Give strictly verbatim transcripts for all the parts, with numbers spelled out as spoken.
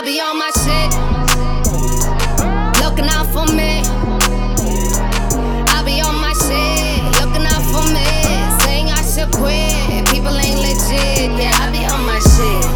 be on my shit, looking out for me. I be on my shit, looking out for me. Saying I should quit, people ain't legit. Yeah, I be on my shit.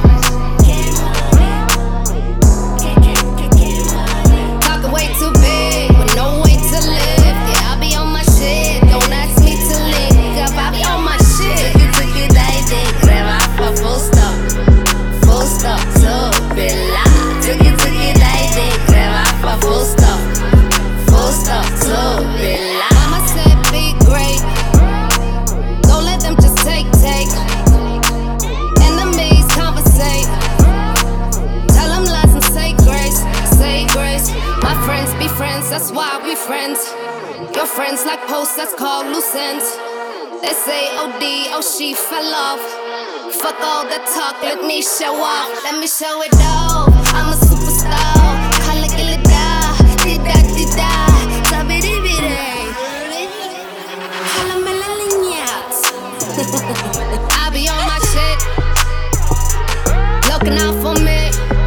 Talking way too big, with no way to live. Yeah, I be on my shit, don't ask me to link up. I be on my shit. You took it, I did. Grab out for full stop, full stop, so be live. Took it, took it, I did. Grab out for full stop, full stop, so be live. Mama said be great, don't let them just take, take. Enemies conversate, tell them lies and say grace, say grace. My friends be friends, that's why we friends. Your friends like posts, that's called loose ends. They say O D, oh she fell off. Fuck all the talk, let me show off. Let me show it off, I'm a superstar. Kala gila da, dida dida, sabidi bide. Kala melalinyat. I be on my shit, looking out for me.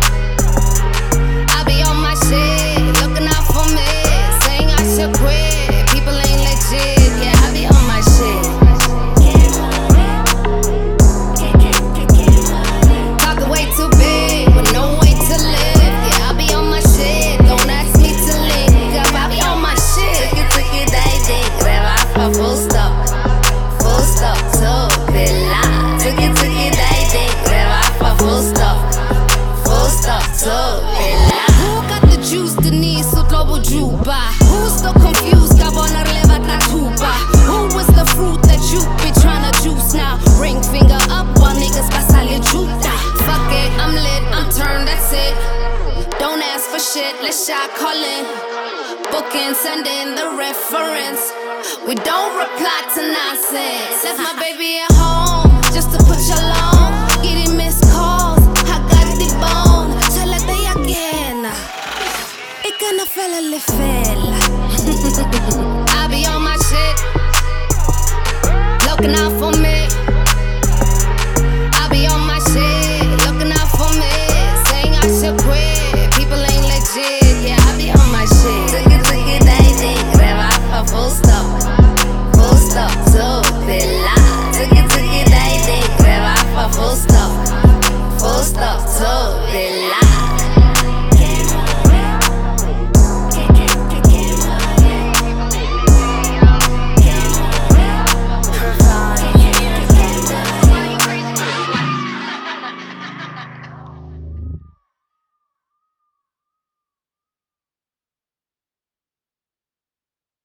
I be on my shit, looking out for me. Saying I should quit, people ain't legit. Yeah, I be on my shit. Talking way too big, with no way to live. Yeah, I be on my shit, don't ask me to link up. I be on my shit. Took it, took it, I did. Grab out for full stop, full stop, so be live. Took it, took it, I did. Grab out for full stop, full stop, so be live. Who got the juice, Denise, so global juba? Who's so confused, Gabona releva tatuba? Who was the fruit that you be tryna juice now? Ring finger up while niggas basale juta. Fuck it, I'm lit, I'm turned, that's it. Don't ask for shit, let's shot callin'. Booking, send in the reference. We don't reply to nonsense. Left my baby at home, just to put you alone. Getting missed calls, I got the bone. Tell her they again. Ik kan nog wel een level.